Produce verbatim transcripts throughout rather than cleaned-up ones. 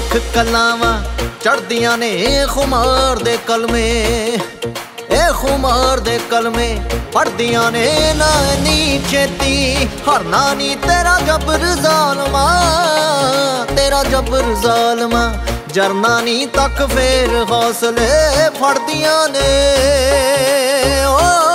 देख कलावां चढ़दियां ने खुमार दे कलमे, ए खुमार दे कलमे पढ़दियां ने ना नी छेती। हरना नी तेरा जबर ज़ालमा, तेरा जबर ज़ालमा। जरना नी तक फेर हौसले फड़दियां ने। ओ,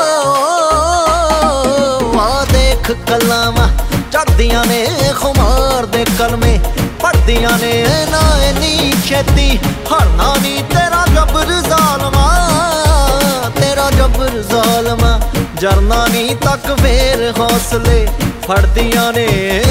आ देख कलावां चढ़दियां ने खुमार दे कलमे पढ़दियां ने ना नी छेती। हरना नी तेरा जबर ज़ालमा, तेरा जबर ज़ालमा। जरना नी तक फेर हौसले फड़दियां ने।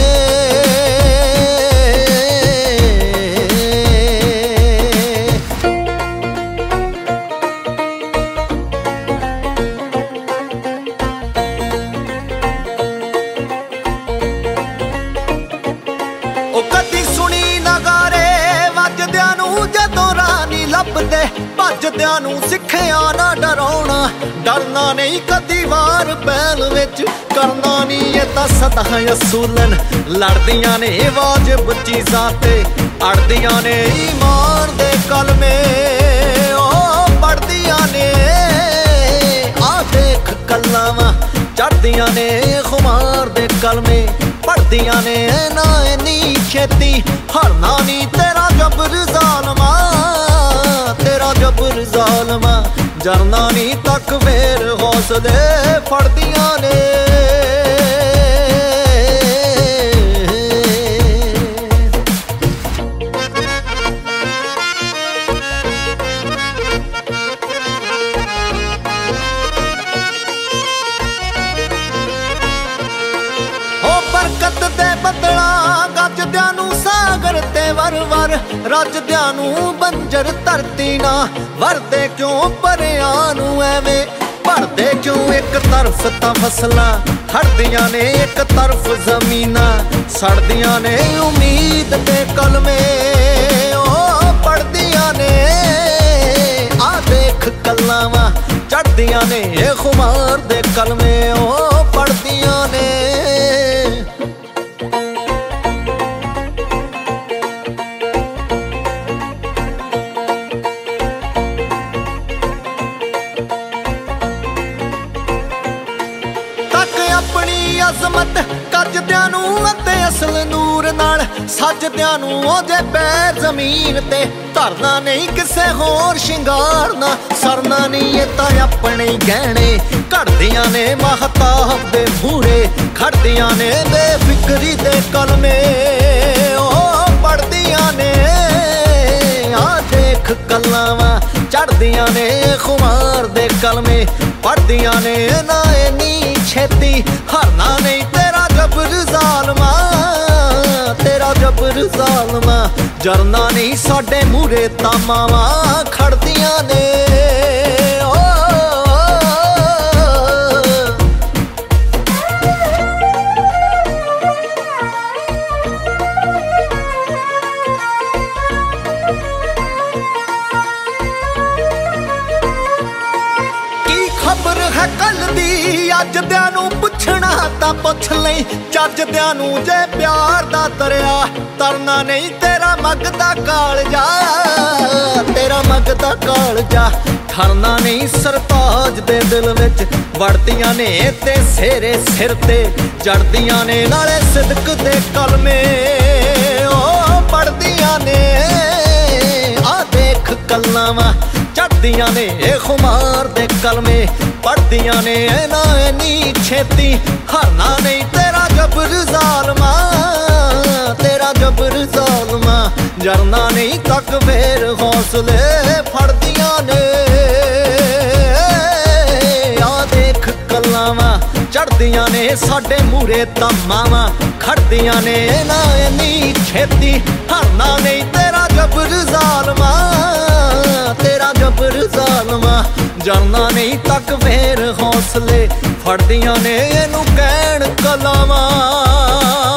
लभदे भजदियां नूं सिखिया ना डराउणा। डरना नहीं कदी वार बैल विच, करना नहीं ये तां सदा असूलन। लड़दियां ने वाजिब चीज़ां ते अड़दियां ने ईमान दे कलमे। ओ पढ़दियां ने आ देख कलावां चढ़दियां ने खुमार दे कलमे पढ़दियां ने ना नी छेती। हरना नी तेरा जबर ज़ालमा, तेरा जबर ज़ालमा। जरना नी तक फेर हौसले फड़दियां ने। ओ बरकत दे बदला गजदियां नूं सागर ते वर वर। रजदियां नूं बंजर धरती ना वरदे क्यों परियां नूं एवें। भरदे क्यों एक तरफ तां फसलां, हटदियां ने एक तरफ जमीनां। सड़दियां ने उम्मीद दे कलमे, ओ पढ़दियां ने आ देख कलावां चढ़दियां ने खुमार दे कलमे। ओ पढ़दियां ने। अपनी अजमत कजदियां नूं अते असल नूर नाल। सजदियां नूं ओदे पैर जमीन ते धरना नहीं किसे होर शिंगार ना। सरना नहीं ये तां अपने गहने घड़दियां ने महताब दे मूरे। खड़दियां ने बेफिक्री दे कलमे, ओ पढ़दियां ने आ देख कलावां चढ़दियां ने खुमार दे कलमे पढ़दियां ने ना नी छेती। हरना नहीं तेरा जबर ज़ालमा, तेरा जबर ज़ालमा। जरना नहीं साडे मूरे तां मावां खड़दियां ने। ओ खबर है कल दी अजदियां नूं पुछना तां पुछ लई। चजदियां नूं जे प्यार दा दरिया तरना नहीं तेरा मगदा कालजा, तेरा मगदा कालजा। ठरना नहीं सरताज दे दिल विच वड़दियां ने ते सेरे सिर ते चढ़दियां ने नाले सिदक दे कलमे। ओ पढ़दियां ने आ देख कलावां चढ़दियां ने खुमार दे कलमे पढ़दियां ने ना नी छेती। हरना नहीं तेरा जबर ज़ालमा, तेरा जबर ज़ालमा। जरना नहीं तक फेर हौसले फड़दियां ने। आ देख कलावां चढ़दियां ने साडे मूरे तां मावां खड़दियां ने ना नी छेती। हरना नहीं तेरा जबर ज़ालमा, तेरा जबर ज़ालमा। जरना नहीं तक फेर हौसले फड़दियां ने इनू कहण कलावां।